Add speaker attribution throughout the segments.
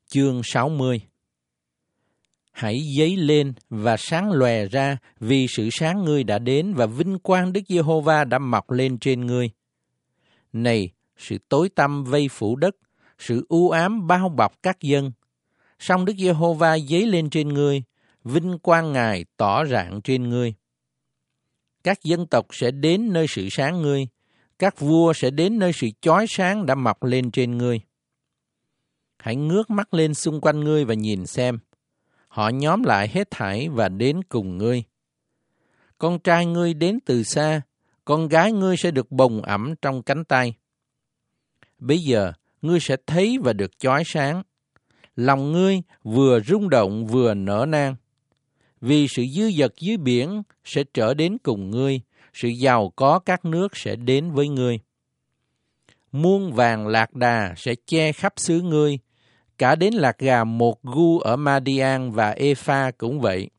Speaker 1: Chương 60. Hãy dấy lên và sáng lòe ra, vì sự sáng ngươi đã đến và vinh quang Đức Giê-hô-va đã mọc lên trên ngươi. Này, sự tối tăm vây phủ đất, sự u ám bao bọc các dân. Song Đức Giê-hô-va dấy lên trên ngươi, vinh quang Ngài tỏ rạng trên ngươi. Các dân tộc sẽ đến nơi sự sáng ngươi, các vua sẽ đến nơi sự chói sáng đã mọc lên trên ngươi. Hãy ngước mắt lên xung quanh ngươi và nhìn xem. Họ nhóm lại hết thảy và đến cùng ngươi. Con trai ngươi đến từ xa, con gái ngươi sẽ được bồng ẵm trong cánh tay. Bây giờ, ngươi sẽ thấy và được chói sáng. Lòng ngươi vừa rung động vừa nở nang. Vì sự dư dật dưới biển sẽ trở đến cùng ngươi, sự giàu có các nước sẽ đến với ngươi. Muôn vàng lạc đà sẽ che khắp xứ ngươi, cả đến lạc gà một gu ở Madian và Epha cũng vậy.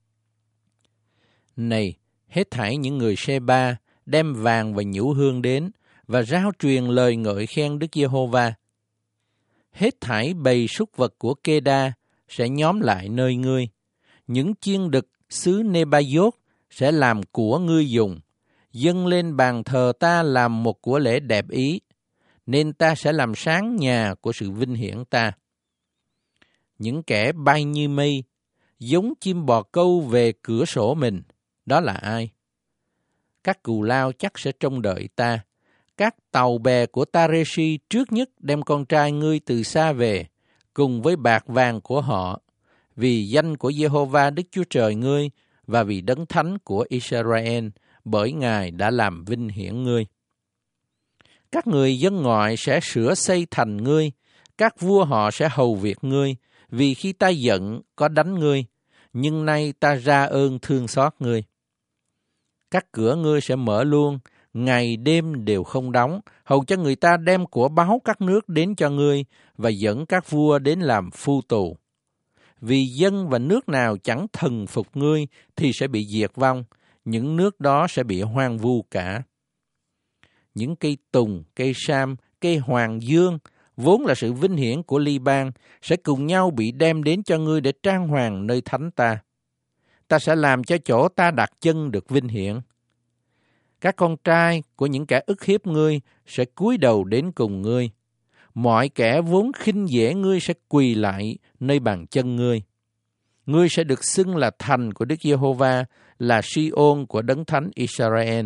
Speaker 1: Này, hết thảy những người Sê-ba đem vàng và nhũ hương đến và rao truyền lời ngợi khen Đức Giê-hô-va. Hết thảy bầy súc vật của Kê-đa sẽ nhóm lại nơi ngươi. Những chiên đực xứ Nê-ba-dốt sẽ làm của ngươi dùng. Dâng lên bàn thờ ta làm một của lễ đẹp ý, nên ta sẽ làm sáng nhà của sự vinh hiển ta. Những kẻ bay như mây, giống chim bò câu về cửa sổ mình, đó là ai? Các cù lao chắc sẽ trông đợi ta. Các tàu bè của Tareshi trước nhất đem con trai ngươi từ xa về, cùng với bạc vàng của họ, vì danh của Giê-hô-va Đức Chúa Trời ngươi và vì đấng thánh của Israel, bởi Ngài đã làm vinh hiển ngươi. Các người dân ngoại sẽ sửa xây thành ngươi, các vua họ sẽ hầu việc ngươi, vì khi ta giận có đánh ngươi, nhưng nay ta ra ơn thương xót ngươi. Các cửa ngươi sẽ mở luôn, ngày đêm đều không đóng, hầu cho người ta đem của báu các nước đến cho ngươi và dẫn các vua đến làm phu tù. Vì dân và nước nào chẳng thần phục ngươi thì sẽ bị diệt vong, những nước đó sẽ bị hoang vu cả. Những cây tùng, cây sam, cây hoàng dương, vốn là sự vinh hiển của Li-ban, sẽ cùng nhau bị đem đến cho ngươi để trang hoàng nơi thánh ta. Ta sẽ làm cho chỗ ta đặt chân được vinh hiển. Các con trai của những kẻ ức hiếp ngươi sẽ cúi đầu đến cùng ngươi. Mọi kẻ vốn khinh dễ ngươi sẽ quỳ lại nơi bàn chân ngươi. Ngươi sẽ được xưng là thành của Đức Giê-hô-va, là Si-ôn của Đấng Thánh Israel.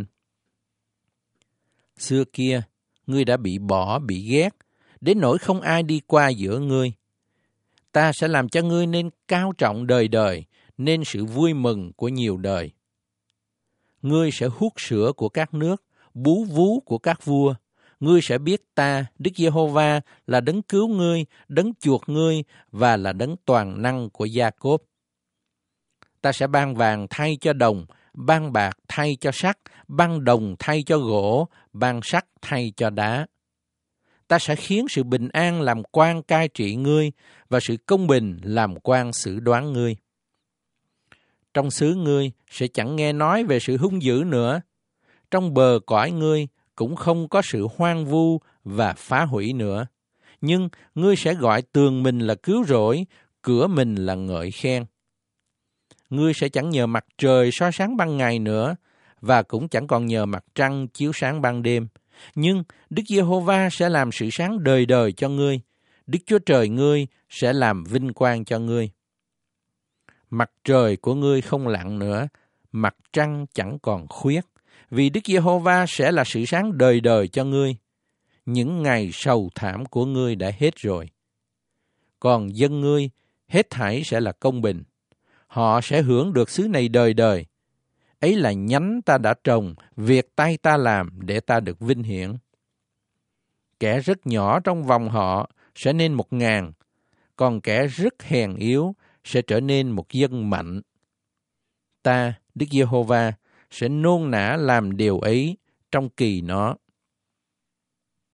Speaker 1: Xưa kia, ngươi đã bị bỏ, bị ghét, đến nỗi không ai đi qua giữa ngươi. Ta sẽ làm cho ngươi nên cao trọng đời đời, nên sự vui mừng của nhiều đời. Ngươi sẽ hút sữa của các nước, bú vú của các vua. Ngươi sẽ biết ta, Đức Giê-hô-va, là đấng cứu ngươi, đấng chuộc ngươi và là đấng toàn năng của Gia-cốp. Ta sẽ ban vàng thay cho đồng, ban bạc thay cho sắt, ban đồng thay cho gỗ, ban sắt thay cho đá. Ta sẽ khiến sự bình an làm quan cai trị ngươi và sự công bình làm quan xử đoán ngươi. Trong xứ ngươi sẽ chẳng nghe nói về sự hung dữ nữa. Trong bờ cõi ngươi cũng không có sự hoang vu và phá hủy nữa. Nhưng ngươi sẽ gọi tường mình là cứu rỗi, cửa mình là ngợi khen. Ngươi sẽ chẳng nhờ mặt trời soi sáng ban ngày nữa, và cũng chẳng còn nhờ mặt trăng chiếu sáng ban đêm. Nhưng Đức Giê-hô-va sẽ làm sự sáng đời đời cho ngươi. Đức Chúa Trời ngươi sẽ làm vinh quang cho ngươi. Mặt trời của ngươi không lặn nữa, mặt trăng chẳng còn khuyết, vì Đức Giê-hô-va sẽ là sự sáng đời đời cho ngươi. Những ngày sầu thảm của ngươi đã hết rồi. Còn dân ngươi, hết thảy sẽ là công bình. Họ sẽ hưởng được xứ này đời đời. Ấy là nhánh ta đã trồng, việc tay ta làm để ta được vinh hiển. Kẻ rất nhỏ trong vòng họ sẽ nên 1000, còn kẻ rất hèn yếu sẽ trở nên một dân mạnh. Ta, Đức Giê-hô-va, sẽ nôn nã làm điều ấy trong kỳ nó.